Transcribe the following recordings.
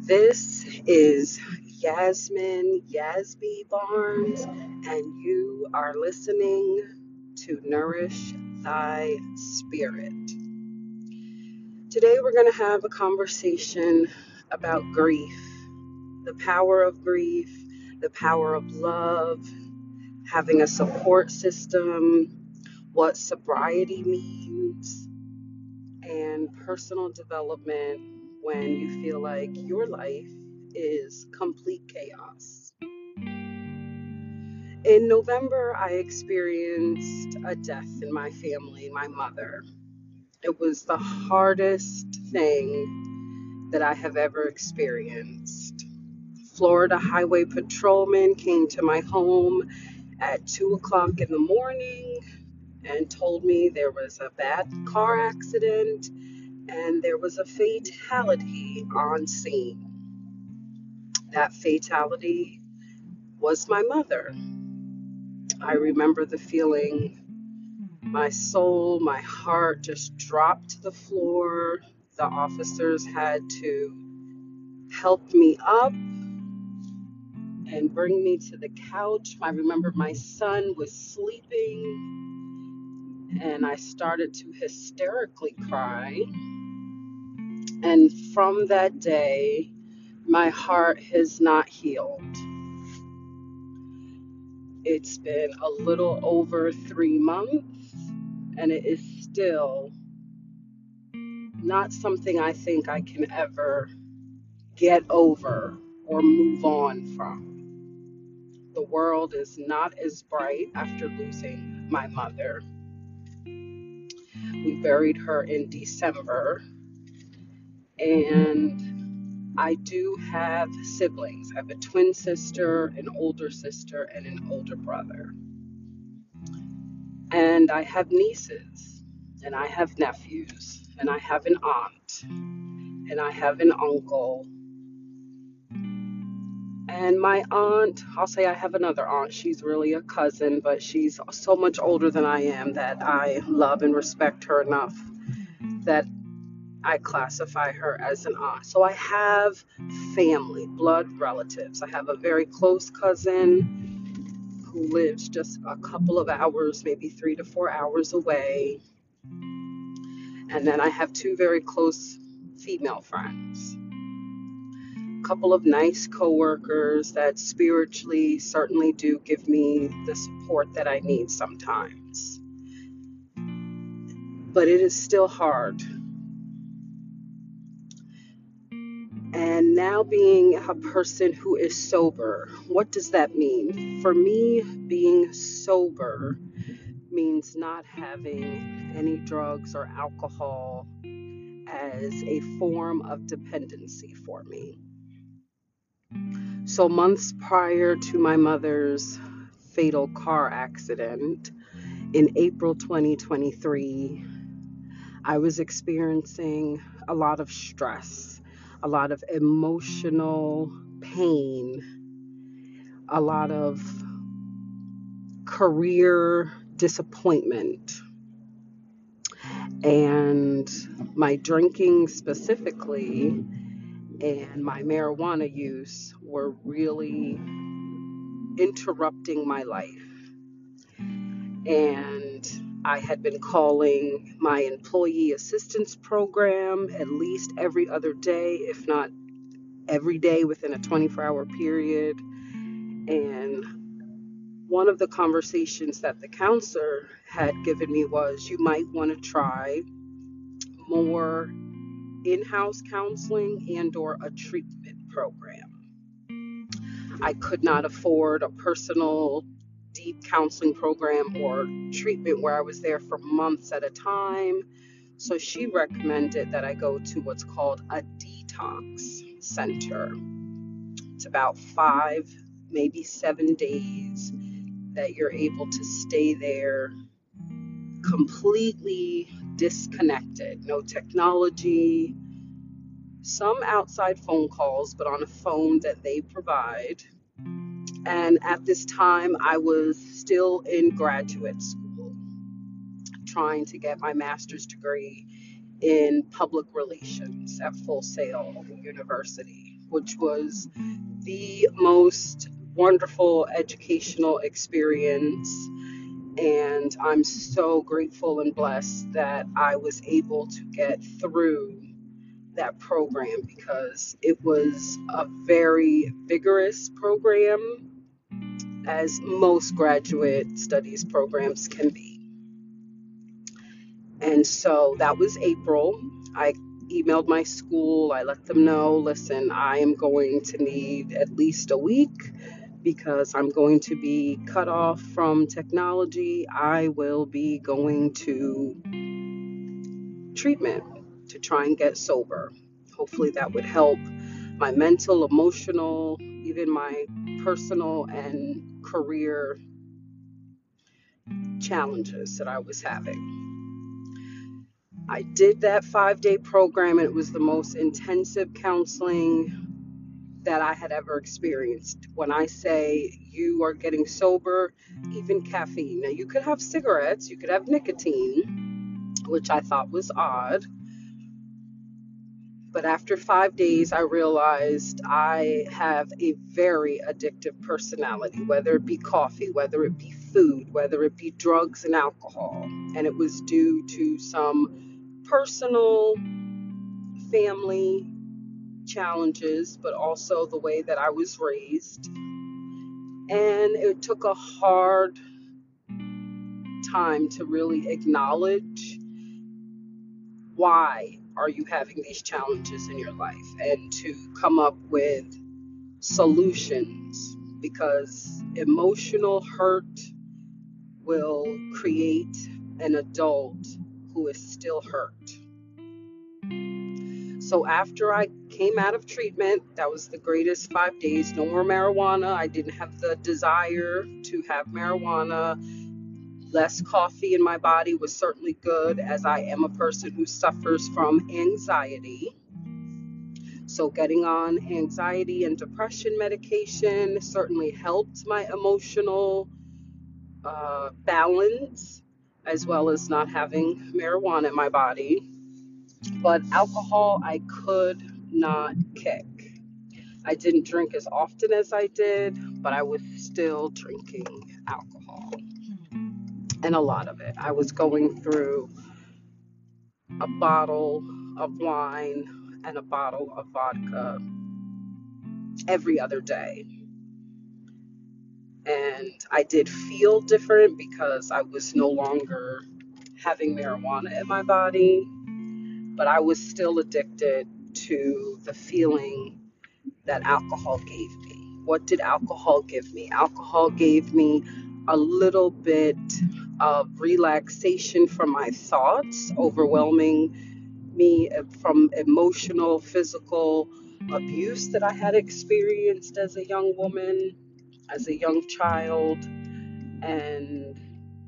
This is Yasby Barnes, and you are listening to Nourish Thy Spirit. Today, we're going to have a conversation about grief, the power of grief, the power of love, having a support system, what sobriety means, and personal development when you feel like your life is complete chaos. In November, I experienced a death in my family, my mother. It was the hardest thing that I have ever experienced. Florida Highway Patrolman came to my home at 2 o'clock in the morning and told me there was a bad car accident and there was a fatality on scene. That fatality was my mother. I remember the feeling, my soul, my heart just dropped to the floor. The officers had to help me up and bring me to the couch. I remember my son was sleeping and I started to hysterically cry. And from that day, my heart has not healed. It's been a little over 3 months, and it is still not something I think I can ever get over or move on from. The world is not as bright after losing my mother. We buried her in December, and I do have siblings. I have a twin sister, an older sister, and an older brother. And I have nieces, and I have nephews, and I have an aunt, and I have an uncle. And my aunt, I'll say I have another aunt. She's really a cousin, but she's so much older than I am that I love and respect her enough that I classify her as an aunt. So I have family, blood relatives. I have a very close cousin who lives just a couple of hours, maybe 3 to 4 hours away. And then I have two very close female friends. A couple of nice coworkers that spiritually certainly do give me the support that I need sometimes. But it is still hard. And now being a person who is sober, what does that mean? For me, being sober means not having any drugs or alcohol as a form of dependency for me. So months prior to my mother's fatal car accident in April 2023, I was experiencing a lot of stress, a lot of emotional pain, a lot of career disappointment. And my drinking specifically and my marijuana use were really interrupting my life. And I had been calling my employee assistance program at least every other day, if not every day within a 24-hour period. And one of the conversations that the counselor had given me was, you might want to try more in-house counseling and or a treatment program. I could not afford a personal deep counseling program or treatment where I was there for months at a time. So she recommended that I go to what's called a detox center. It's about 5, maybe 7 days that you're able to stay there completely disconnected, no technology, some outside phone calls, but on a phone that they provide. And at this time, I was still in graduate school, trying to get my master's degree in public relations at Full Sail University. which was the most wonderful educational experience. And I'm so grateful and blessed that I was able to get through that program because it was a very vigorous program, as most graduate studies programs can be. And so that was April. I emailed my school. I let them know, listen, I am going to need at least a week because I'm going to be cut off from technology. I will be going to treatment to try and get sober. Hopefully that would help my mental, emotional, even my personal and career challenges that I was having. I did that 5-day program, and it was the most intensive counseling that I had ever experienced. When I say you are getting sober, even caffeine. Now, you could have cigarettes, you could have nicotine, which I thought was odd. But after 5 days, I realized I have a very addictive personality, whether it be coffee, whether it be food, whether it be drugs and alcohol. And it was due to some personal family challenges, but also the way that I was raised. And it took a hard time to really acknowledge why are you having these challenges in your life and to come up with solutions, because emotional hurt will create an adult who is still hurt. So after I came out of treatment, that was the greatest 5 days. No more marijuana. I didn't have the desire to have marijuana. Less coffee in my body was certainly good, as I am a person who suffers from anxiety. So getting on anxiety and depression medication certainly helped my emotional balance, as well as not having marijuana in my body. But alcohol, I could not kick. I didn't drink as often as I did, but I was still drinking alcohol. And a lot of it. I was going through a bottle of wine and a bottle of vodka every other day. And I did feel different because I was no longer having marijuana in my body, but I was still addicted to the feeling that alcohol gave me. What did alcohol give me? Alcohol gave me a little bit of relaxation from my thoughts, overwhelming me from emotional, physical abuse that I had experienced as a young woman, as a young child, and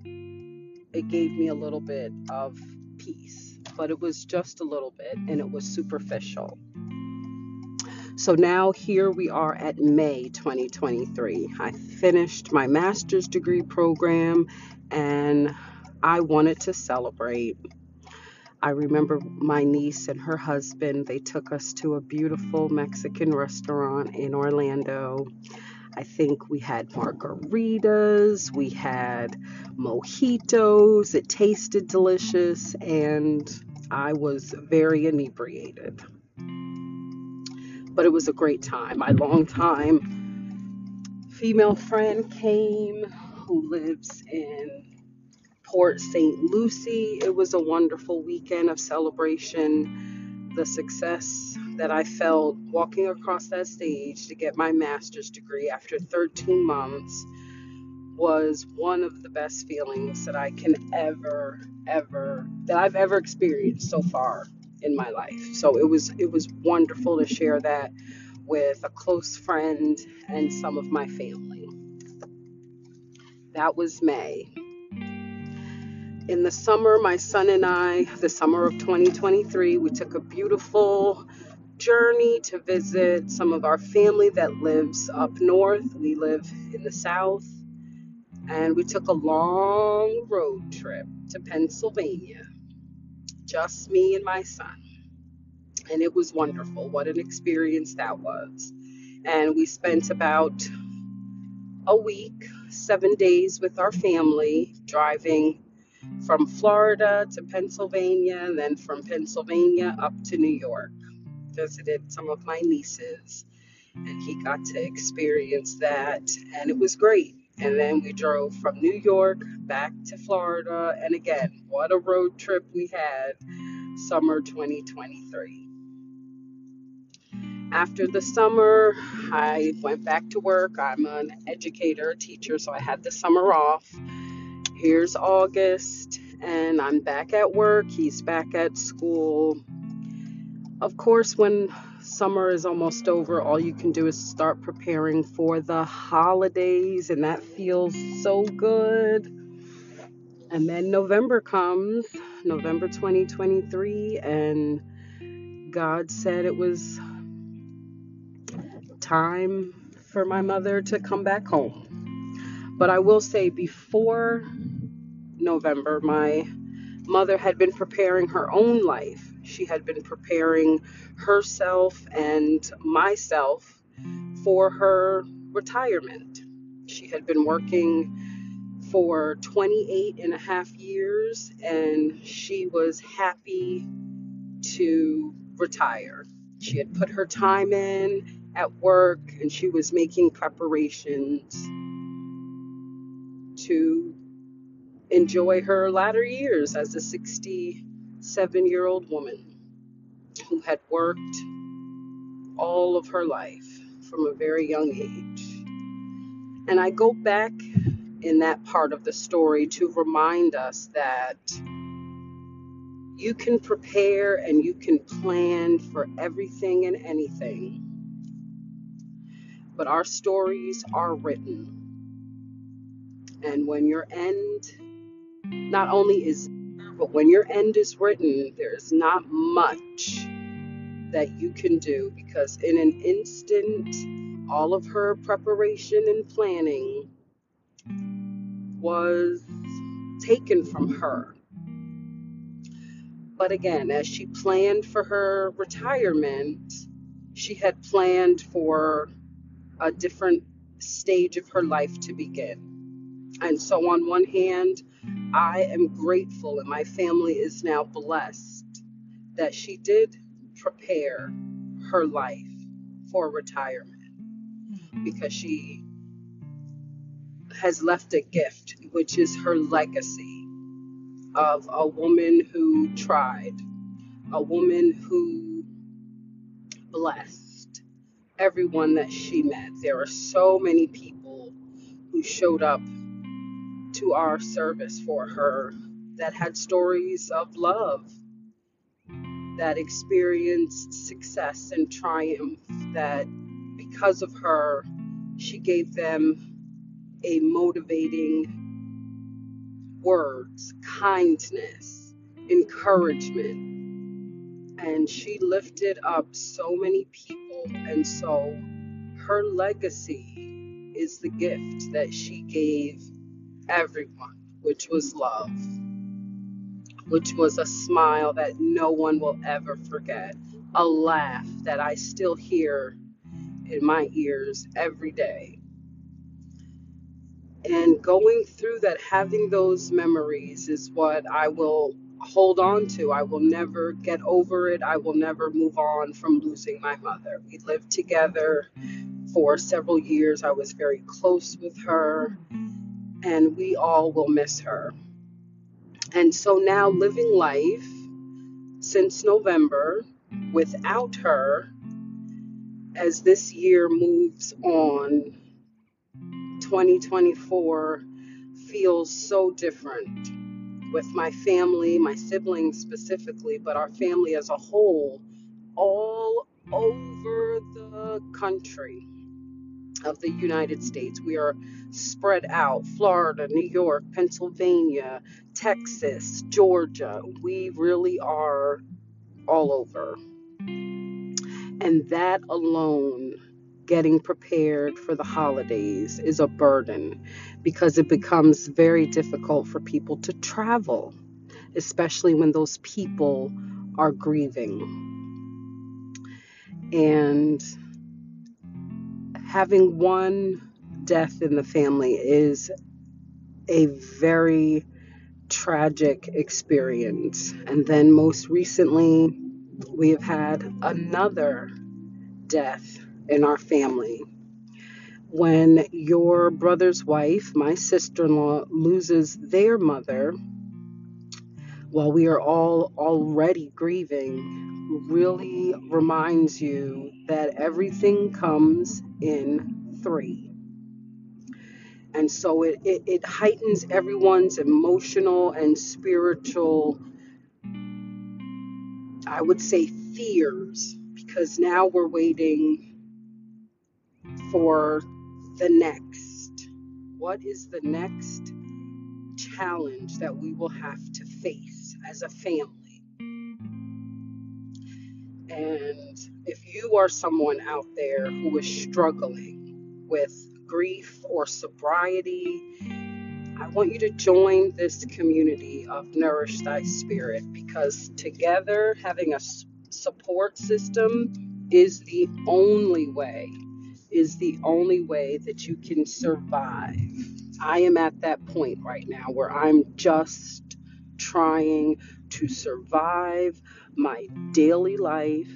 it gave me a little bit of peace. But it was just a little bit, and it was superficial. So now here we are at May 2023. I finished my master's degree program and I wanted to celebrate. I remember my niece and her husband, they took us to a beautiful Mexican restaurant in Orlando. I think we had margaritas, we had mojitos, it tasted delicious, and I was very inebriated. But it was a great time. My longtime female friend came who lives in Port St. Lucie. It was a wonderful weekend of celebration. The success that I felt walking across that stage to get my master's degree after 13 months was one of the best feelings that I can that I've ever experienced so far in my life. So it was wonderful to share that with a close friend and some of my family. That was May. In the summer, my son and I, the summer of 2023, we took a beautiful journey to visit some of our family that lives up north. We live in the south, and we took a long road trip to Pennsylvania, just me and my son. And it was wonderful. What an experience that was. And we spent about a week, 7 days with our family, driving from Florida to Pennsylvania, and then from Pennsylvania up to New York. Visited some of my nieces, and he got to experience that, and it was great. And then we drove from New York back to Florida, and again, what a road trip we had, summer 2023. After the summer, I went back to work. I'm an educator, a teacher, so I had the summer off. Here's August, and I'm back at work. He's back at school. Of course, when summer is almost over, all you can do is start preparing for the holidays, and that feels so good. And then November comes, November 2023, and God said it was time for my mother to come back home. But I will say, before November, my mother had been preparing her own life. She had been preparing herself and myself for her retirement. She had been working for 28 and a half years, and she was happy to retire. She had put her time in at work, and she was making preparations to enjoy her latter years as a 67-year-old woman who had worked all of her life from a very young age. And I go back in that part of the story to remind us that you can prepare and you can plan for everything and anything, but our stories are written. And when your end not only is, but when your end is written, there's not much that you can do, because in an instant, all of her preparation and planning was taken from her. But again, as she planned for her retirement, she had planned for a different stage of her life to begin. And so on one hand, I am grateful, and my family is now blessed that she did prepare her life for retirement, because she has left a gift, which is her legacy of a woman who tried, a woman who blessed everyone that she met. There are so many people who showed up to our service for her that had stories of love, that experienced success and triumph, that because of her, she gave them a motivating words, kindness, encouragement. And she lifted up so many people. And so her legacy is the gift that she gave everyone, which was love, which was a smile that no one will ever forget, a laugh that I still hear in my ears every day. And going through that, having those memories is what I will hold on to. I will never get over it. I will never move on from losing my mother. We lived together for several years. I was very close with her, and we all will miss her. And so now, living life since November without her, as this year moves on, 2024 feels so different with my family, my siblings specifically, but our family as a whole, all over the country of the United States. We are spread out: Florida, New York, Pennsylvania, Texas, Georgia. We really are all over. And that alone, getting prepared for the holidays, is a burden, because it becomes very difficult for people to travel, especially when those people are grieving. And having one death in the family is a very tragic experience. And then most recently, we have had another death in our family. When your brother's wife, my sister-in-law, loses their mother while we are all already grieving, really reminds you that everything comes in three. And so it heightens everyone's emotional and spiritual, I would say, fears, because now we're waiting for the next. What is the next challenge that we will have to face as a family? And if you are someone out there who is struggling with grief or sobriety, I want you to join this community of Nourish Thy Spirit, because together, having a support system is the only way that you can survive. I am at that point right now where I'm just trying to survive my daily life.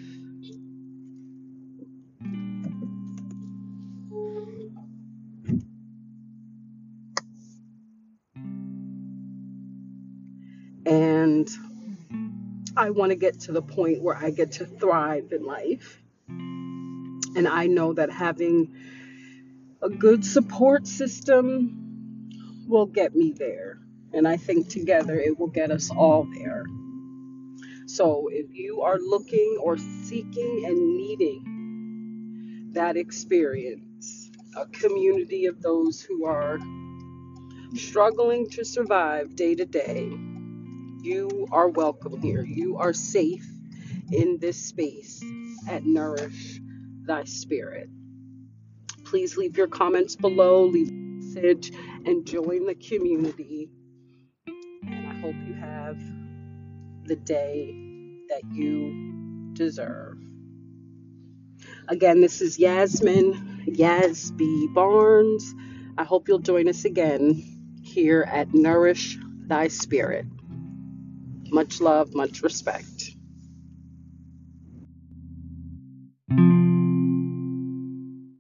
And I want to get to the point where I get to thrive in life. And I know that having a good support system will get me there. And I think together it will get us all there. So if you are looking or seeking and needing that experience, a community of those who are struggling to survive day to day, you are welcome here. You are safe in this space at Nourish Thy Spirit. Please leave your comments below, leave a message, and join the community. And I hope you have the day that you deserve. Again, this is Yasmin, Yasby Barnes. I hope you'll join us again here at Nourish Thy Spirit. Much love, much respect.